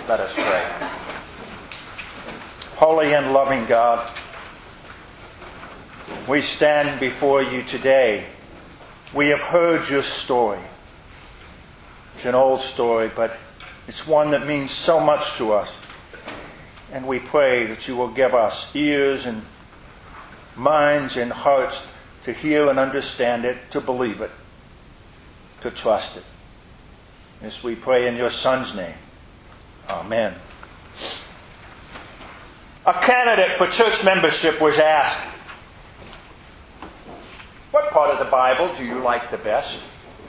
Let us pray. Holy and loving God, we stand before you today. We have heard your story. It's an old story, but it's one that means so much to us. And we pray that you will give us ears and minds and hearts to hear and understand it, to believe it, to trust it. As we pray in your Son's name. Amen. A candidate for church membership was asked, "What part of the Bible do you like the best?"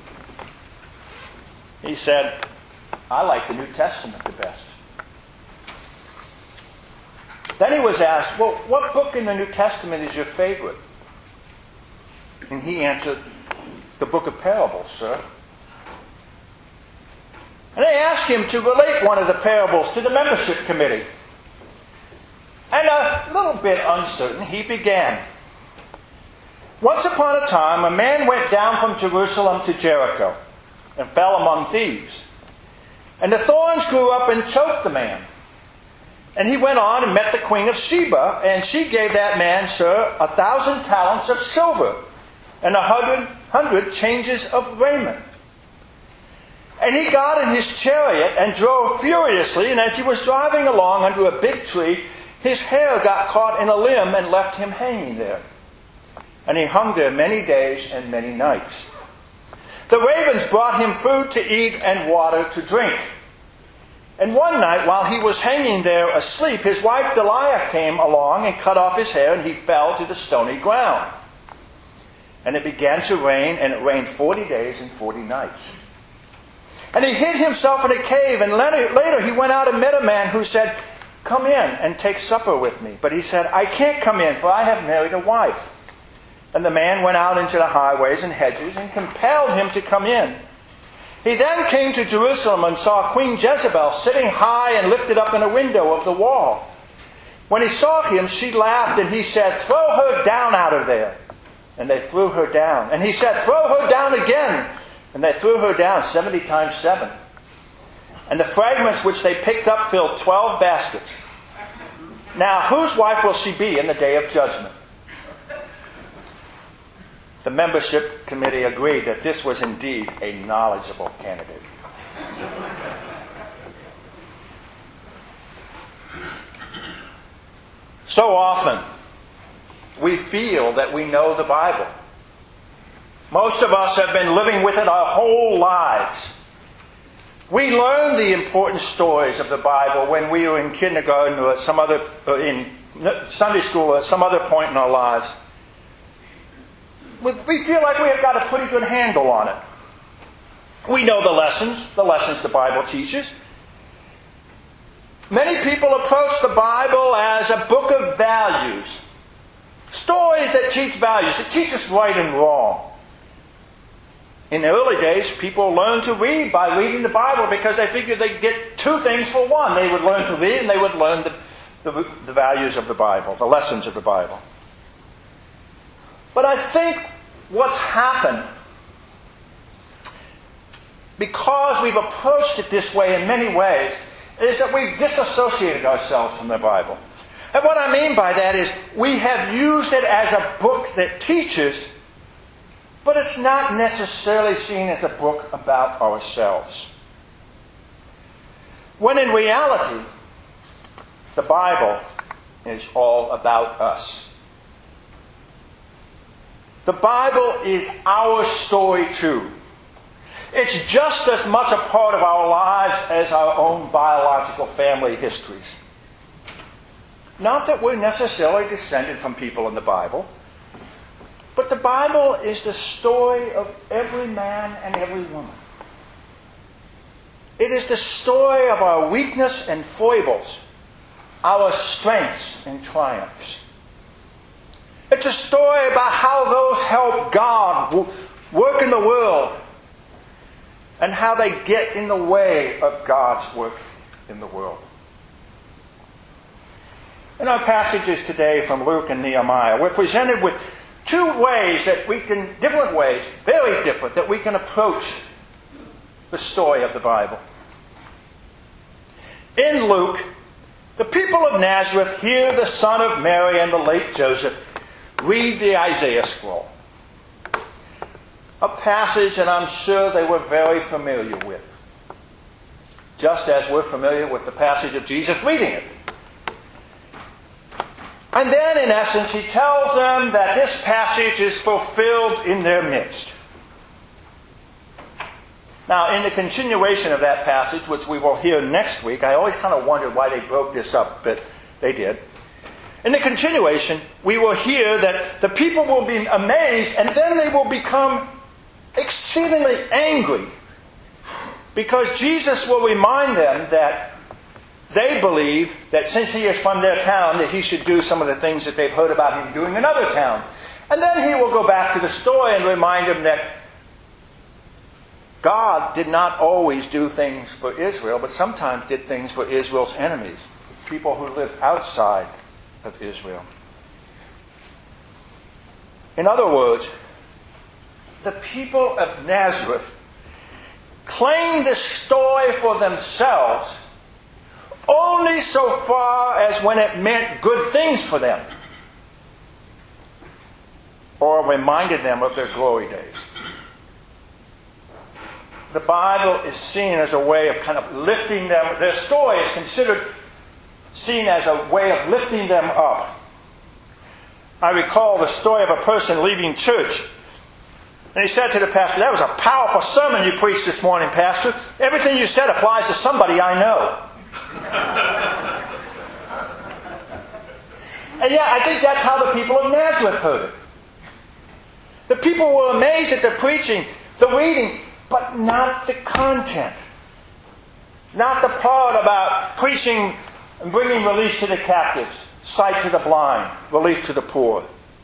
He said, "I like the New Testament the best." Then he was asked, "Well, what book in the New Testament is your favorite?" And he answered, "The book of parables, sir." And they asked him to relate one of the parables to the membership committee. And a little bit uncertain, he began. "Once upon a time, a man went down from Jerusalem to Jericho and fell among thieves. And the thorns grew up and choked the man. And he went on and met the Queen of Sheba, and she gave that man, sir, 1,000 talents of silver and 100 changes of raiment. And he got in his chariot and drove furiously, and as he was driving along under a big tree, his hair got caught in a limb and left him hanging there. And he hung there many days and many nights. The ravens brought him food to eat and water to drink. And one night, while he was hanging there asleep, his wife Delilah came along and cut off his hair, and he fell to the stony ground. And it began to rain, and it rained 40 days and 40 nights. And he hid himself in a cave, and later he went out and met a man who said, 'Come in and take supper with me.' But he said, 'I can't come in, for I have married a wife.' And the man went out into the highways and hedges and compelled him to come in. He then came to Jerusalem and saw Queen Jezebel sitting high and lifted up in a window of the wall. When he saw him, she laughed, and he said, 'Throw her down out of there.' And they threw her down. And he said, 'Throw her down again.' And they threw her down 70 times 7. And the fragments which they picked up filled 12 baskets. Now, whose wife will she be in the day of judgment?" The membership committee agreed that this was indeed a knowledgeable candidate. So often, we feel that we know the Bible. Most of us have been living with it our whole lives. We learned the important stories of the Bible when we were in kindergarten or in Sunday school or at some other point in our lives. We feel like we have got a pretty good handle on it. We know the lessons the Bible teaches. Many people approach the Bible as a book of values. Stories that teach values, that teach us right and wrong. In the early days, people learned to read by reading the Bible because they figured they'd get two things for one. They would learn to read and they would learn the values of the Bible, the lessons of the Bible. But I think what's happened, because we've approached it this way in many ways, is that we've disassociated ourselves from the Bible. And what I mean by that is we have used it as a book that teaches, but it's not necessarily seen as a book about ourselves. When in reality, the Bible is all about us. The Bible is our story too. It's just as much a part of our lives as our own biological family histories. Not that we're necessarily descended from people in the Bible, but the Bible is the story of every man and every woman. It is the story of our weakness and foibles, our strengths and triumphs. It's a story about how those help God work in the world and how they get in the way of God's work in the world. In our passages today from Luke and Nehemiah, we're presented with different ways, very different, that we can approach the story of the Bible. in Luke, the people of Nazareth hear the son of Mary and the late Joseph read the Isaiah scroll. A passage that I'm sure they were very familiar with. Just as we're familiar with the passage of Jesus reading it. And then, in essence, he tells them that this passage is fulfilled in their midst. Now, in the continuation of that passage, which we will hear next week, I always kind of wondered why they broke this up, but they did. In the continuation, we will hear that the people will be amazed, and then they will become exceedingly angry, because Jesus will remind them that they believe that since he is from their town, that he should do some of the things that they've heard about him doing in another town. And then he will go back to the story and remind them that God did not always do things for Israel, but sometimes did things for Israel's enemies, people who lived outside of Israel. In other words, the people of Nazareth claim this story for themselves only so far as when it meant good things for them, or reminded them of their glory days. The Bible is seen as a way of kind of lifting them. Their story is seen as a way of lifting them up. I recall the story of a person leaving church. And he said to the pastor, "That was a powerful sermon you preached this morning, Pastor. Everything you said applies to somebody I know." And yeah, I think that's how the people of Nazareth heard it. The people were amazed at the preaching, the reading, but not the content. Not the part about preaching and bringing relief to the captives, sight to the blind, relief to the poor.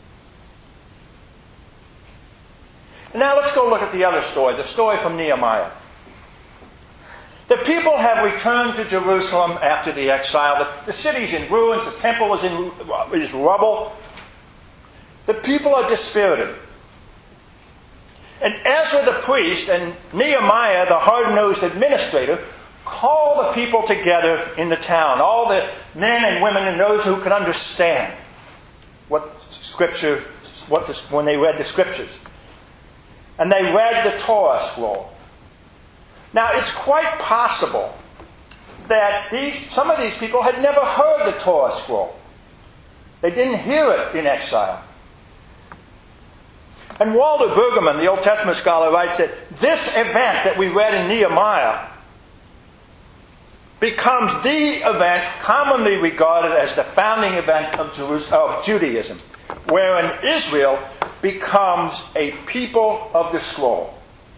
And now let's go look at the other story, the story from Nehemiah. The people have returned to Jerusalem after the exile. The city's in ruins. The temple is rubble. The people are dispirited. And Ezra the priest and Nehemiah, the hard-nosed administrator, call the people together in the town. All the men and women and those who can understand when they read the Scriptures. And they read the Torah scroll. Now, it's quite possible that some of these people had never heard the Torah scroll. They didn't hear it in exile. And Walter Brueggemann, the Old Testament scholar, writes that this event that we read in Nehemiah becomes the event commonly regarded as the founding event of Judaism, wherein Israel becomes a people of the scroll.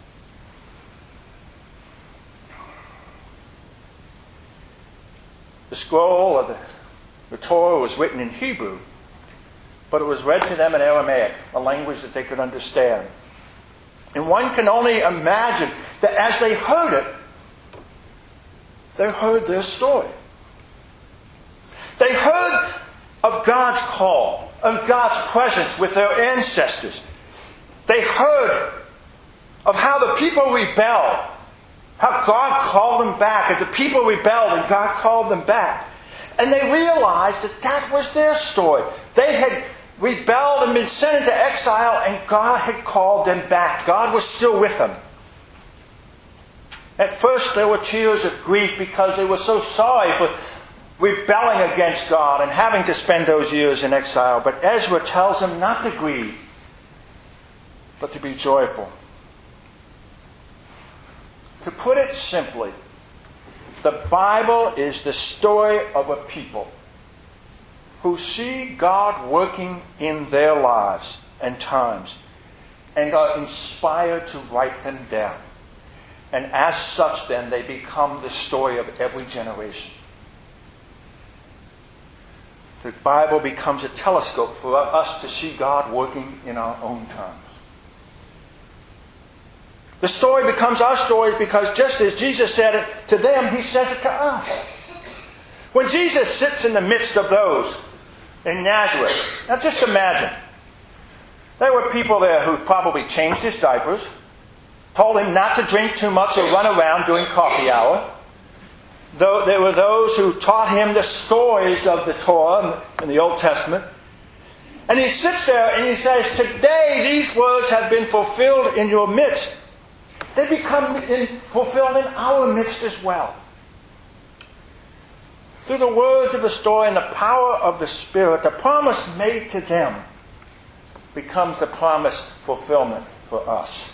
The scroll of the Torah was written in Hebrew, but it was read to them in Aramaic, a language that they could understand. And one can only imagine that as they heard it, they heard their story. They heard of God's call, of God's presence with their ancestors. They heard of how the people rebelled, how God called them back, and the people rebelled and God called them back. And they realized that that was their story. They had rebelled and been sent into exile, and God had called them back. God was still with them. At first there were tears of grief because they were so sorry for rebelling against God and having to spend those years in exile. But Ezra tells them not to grieve, but to be joyful. To put it simply, the Bible is the story of a people who see God working in their lives and times and are inspired to write them down. And as such, then, they become the story of every generation. The Bible becomes a telescope for us to see God working in our own times. The story becomes our story because just as Jesus said it to them, He says it to us. When Jesus sits in the midst of those in Nazareth, now just imagine, there were people there who probably changed His diapers, told Him not to drink too much or run around during coffee hour, though there were those who taught him the stories of the Torah in the Old Testament. And he sits there and he says, today these words have been fulfilled in your midst. They become fulfilled in our midst as well. Through the words of the story and the power of the Spirit, the promise made to them becomes the promised fulfillment for us.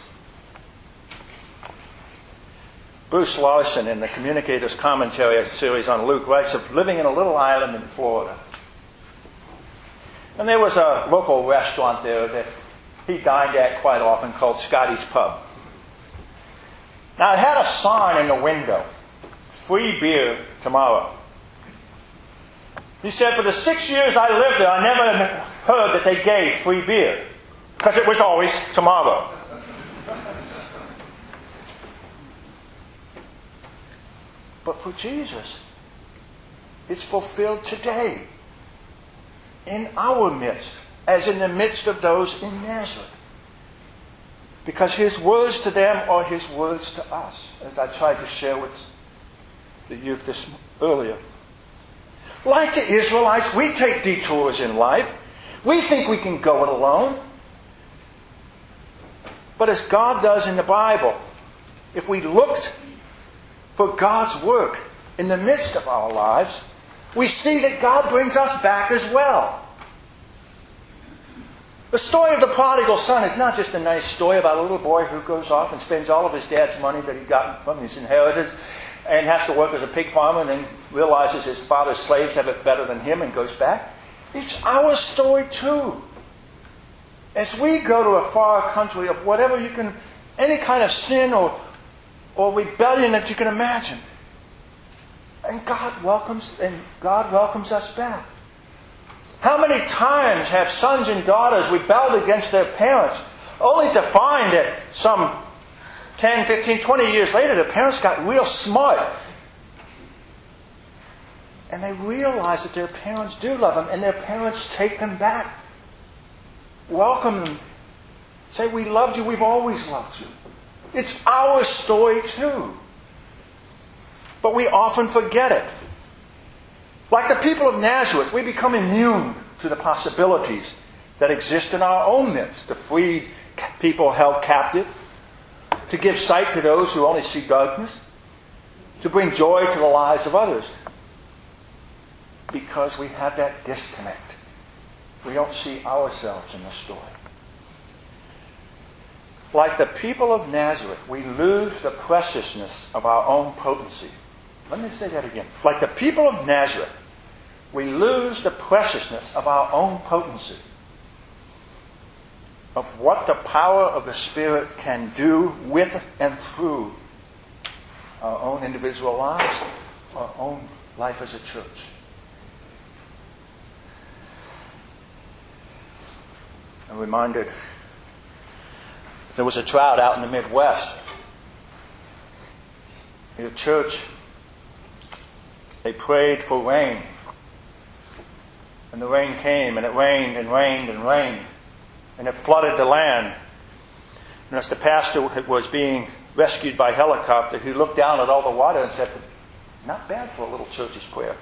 Bruce Larson, in the Communicators Commentary series on Luke, writes of living in a little island in Florida. And there was a local restaurant there that he dined at quite often called Scotty's Pub. Now, it had a sign in the window, free beer tomorrow. He said, for the 6 years I lived there, I never heard that they gave free beer, because it was always tomorrow. But for Jesus, it's fulfilled today, in our midst, as in the midst of those in Nazareth. Because his words to them are his words to us, as I tried to share with the youth earlier. Like the Israelites, we take detours in life. We think we can go it alone. But as God does in the Bible, if we looked for God's work in the midst of our lives, we see that God brings us back as well. The story of the prodigal son is not just a nice story about a little boy who goes off and spends all of his dad's money that he got from his inheritance and has to work as a pig farmer and then realizes his father's slaves have it better than him and goes back. It's our story too. As we go to a far country of whatever you can, any kind of sin or rebellion that you can imagine, and God welcomes us back. How many times have sons and daughters rebelled against their parents, only to find that some 10, 15, 20 years later, their parents got real smart. And they realize that their parents do love them, and their parents take them back. Welcome them. Say, we loved you, we've always loved you. It's our story too. But we often forget it. Like the people of Nazareth, we become immune to the possibilities that exist in our own midst, to free people held captive, to give sight to those who only see darkness, to bring joy to the lives of others. Because we have that disconnect. We don't see ourselves in the story. Like the people of Nazareth, we lose the preciousness of our own potency. Let me say that again. Like the people of Nazareth, we lose the preciousness of our own potency, of what the power of the Spirit can do with and through our own individual lives, our own life as a church. I'm reminded there was a drought out in the Midwest. In the church, they prayed for rain. And the rain came, and it rained and rained and rained. And it flooded the land. And as the pastor was being rescued by helicopter, he looked down at all the water and said, not bad for a little church's prayer.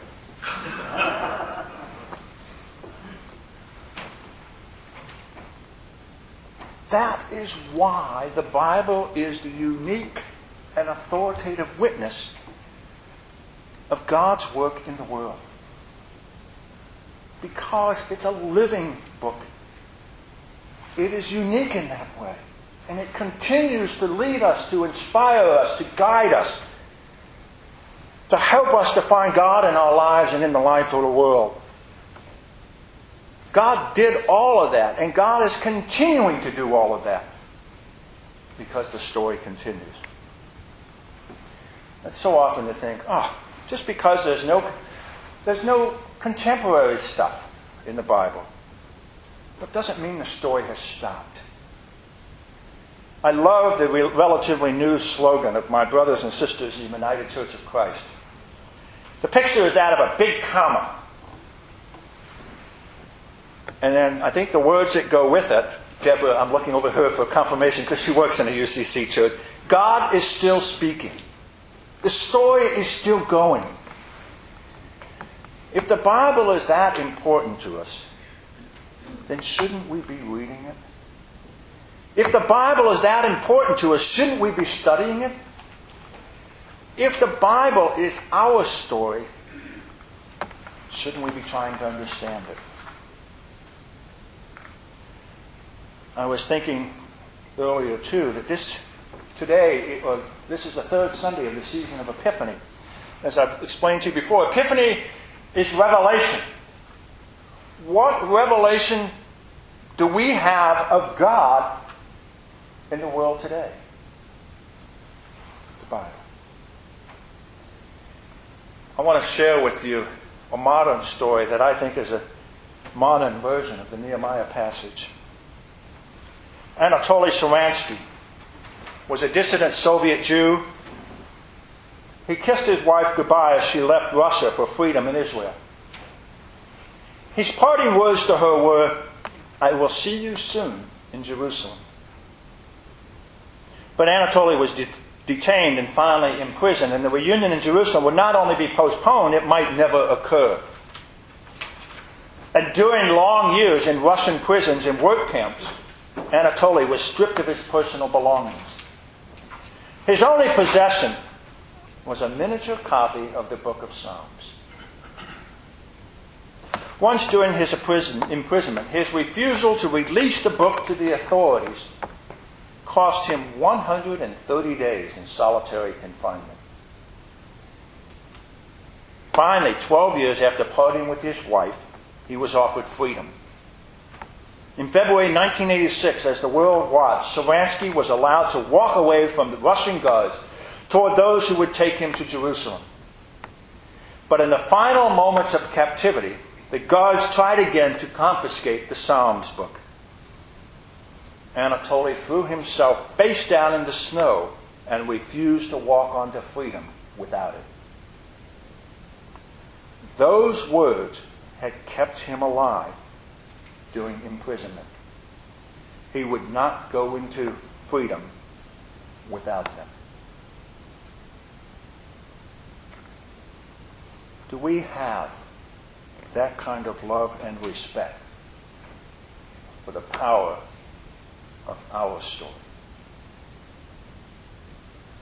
That is why the Bible is the unique and authoritative witness of God's work in the world. Because it's a living book. It is unique in that way. And it continues to lead us, to inspire us, to guide us, to help us to find God in our lives and in the life of the world. God did all of that, and God is continuing to do all of that because the story continues. It's so often to think, just because there's no contemporary stuff in the Bible, that doesn't mean the story has stopped. I love the relatively new slogan of my brothers and sisters in the United Church of Christ. The picture is that of a big comma. And then I think the words that go with it, Deborah, I'm looking over her for confirmation because she works in a UCC church. God is still speaking. The story is still going. If the Bible is that important to us, then shouldn't we be reading it? If the Bible is that important to us, shouldn't we be studying it? If the Bible is our story, shouldn't we be trying to understand it? I was thinking earlier, too, that this is the third Sunday of the season of Epiphany. As I've explained to you before, Epiphany is revelation. What revelation do we have of God in the world today? The Bible. I want to share with you a modern story that I think is a modern version of the Nehemiah passage. Anatoly Sharansky was a dissident Soviet Jew. He kissed his wife goodbye as she left Russia for freedom in Israel. His parting words to her were, "I will see you soon in Jerusalem." But Anatoly was detained and finally imprisoned, and the reunion in Jerusalem would not only be postponed, it might never occur. And during long years in Russian prisons and work camps, Anatoly was stripped of his personal belongings. His only possession was a miniature copy of the Book of Psalms. Once during his imprisonment, his refusal to release the book to the authorities cost him 130 days in solitary confinement. Finally, 12 years after parting with his wife, he was offered freedom. In February 1986, as the world watched, Sharansky was allowed to walk away from the Russian guards toward those who would take him to Jerusalem. But in the final moments of captivity, the guards tried again to confiscate the Psalms book. Anatoly threw himself face down in the snow and refused to walk on to freedom without it. Those words had kept him alive during imprisonment. He would not go into freedom without them. Do we have that kind of love and respect for the power of our story?